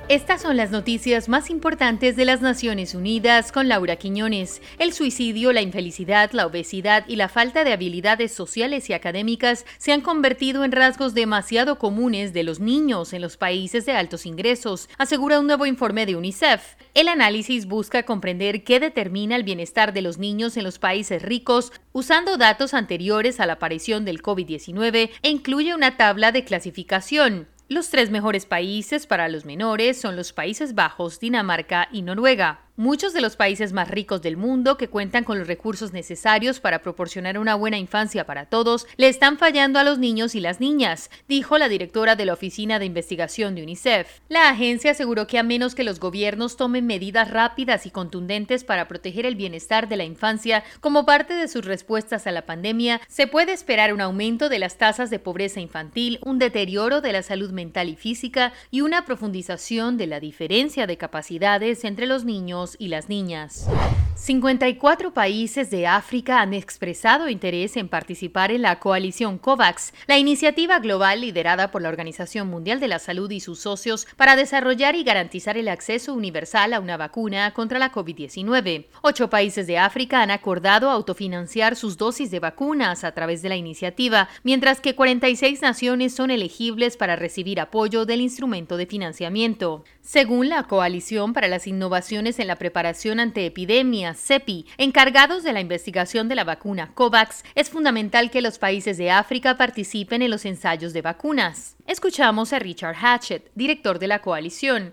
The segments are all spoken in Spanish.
Estas son las noticias más importantes de las Naciones Unidas con Laura Quiñones. El suicidio, la infelicidad, la obesidad y la falta de habilidades sociales y académicas se han convertido en rasgos demasiado comunes de los niños en los países de altos ingresos, asegura un nuevo informe de UNICEF. El análisis busca comprender qué determina el bienestar de los niños en los países ricos usando datos anteriores a la aparición del COVID-19 e incluye una tabla de clasificación. Los 3 mejores países para los menores son los Países Bajos, Dinamarca y Noruega. Muchos de los países más ricos del mundo, que cuentan con los recursos necesarios para proporcionar una buena infancia para todos, le están fallando a los niños y las niñas, dijo la directora de la Oficina de Investigación de UNICEF. La agencia aseguró que a menos que los gobiernos tomen medidas rápidas y contundentes para proteger el bienestar de la infancia como parte de sus respuestas a la pandemia, se puede esperar un aumento de las tasas de pobreza infantil, un deterioro de la salud mental y física y una profundización de la diferencia de capacidades entre los niños y las niñas. 54 países de África han expresado interés en participar en la coalición COVAX, la iniciativa global liderada por la Organización Mundial de la Salud y sus socios para desarrollar y garantizar el acceso universal a una vacuna contra la COVID-19. 8 países de África han acordado autofinanciar sus dosis de vacunas a través de la iniciativa, mientras que 46 naciones son elegibles para recibir apoyo del instrumento de financiamiento. Según la Coalición para las Innovaciones en la Preparación ante Epidemias, CEPI, encargados de la investigación de la vacuna COVAX, es fundamental que los países de África participen en los ensayos de vacunas. Escuchamos a Richard Hatchett, director de la coalición.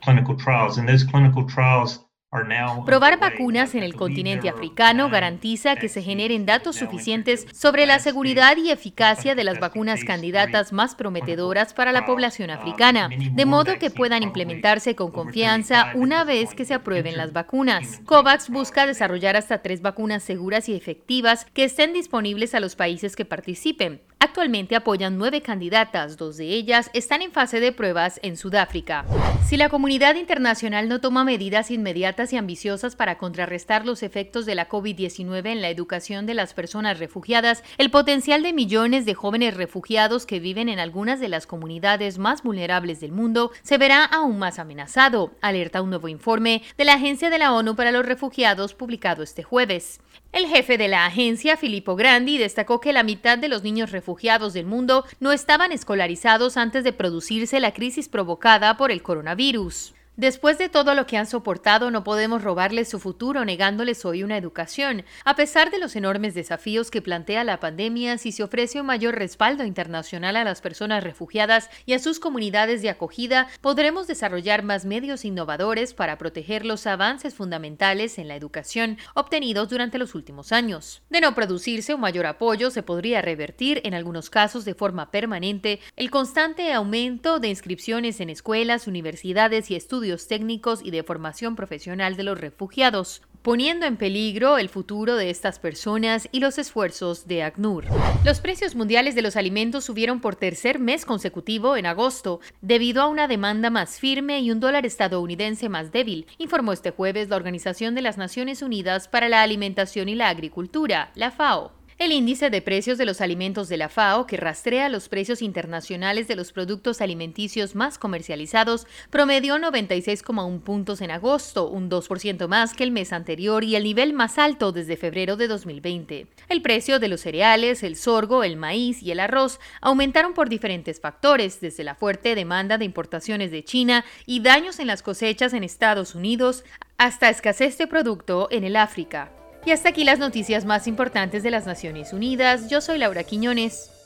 Probar vacunas en el continente africano garantiza que se generen datos suficientes sobre la seguridad y eficacia de las vacunas candidatas más prometedoras para la población africana, de modo que puedan implementarse con confianza una vez que se aprueben las vacunas. COVAX busca desarrollar hasta 3 vacunas seguras y efectivas que estén disponibles a los países que participen. Actualmente apoyan 9 candidatas, 2 de ellas están en fase de pruebas en Sudáfrica. Si la comunidad internacional no toma medidas inmediatas y ambiciosas para contrarrestar los efectos de la COVID-19 en la educación de las personas refugiadas, el potencial de millones de jóvenes refugiados que viven en algunas de las comunidades más vulnerables del mundo se verá aún más amenazado, alerta un nuevo informe de la Agencia de la ONU para los Refugiados publicado este jueves. El jefe de la agencia, Filippo Grandi, destacó que la mitad de los niños refugiados del mundo no estaban escolarizados antes de producirse la crisis provocada por el coronavirus. Después de todo lo que han soportado, no podemos robarles su futuro negándoles hoy una educación. A pesar de los enormes desafíos que plantea la pandemia, si se ofrece un mayor respaldo internacional a las personas refugiadas y a sus comunidades de acogida, podremos desarrollar más medios innovadores para proteger los avances fundamentales en la educación obtenidos durante los últimos años. De no producirse un mayor apoyo, se podría revertir, en algunos casos de forma permanente, el constante aumento de inscripciones en escuelas, universidades y estudios técnicos y de formación profesional de los refugiados, poniendo en peligro el futuro de estas personas y los esfuerzos de ACNUR. Los precios mundiales de los alimentos subieron por tercer mes consecutivo en agosto, debido a una demanda más firme y un dólar estadounidense más débil, informó este jueves la Organización de las Naciones Unidas para la Alimentación y la Agricultura, la FAO. El índice de precios de los alimentos de la FAO, que rastrea los precios internacionales de los productos alimenticios más comercializados, promedió 96,1 puntos en agosto, un 2% más que el mes anterior y el nivel más alto desde febrero de 2020. El precio de los cereales, el sorgo, el maíz y el arroz aumentaron por diferentes factores, desde la fuerte demanda de importaciones de China y daños en las cosechas en Estados Unidos hasta escasez de producto en el África. Y hasta aquí las noticias más importantes de las Naciones Unidas. Yo soy Laura Quiñones.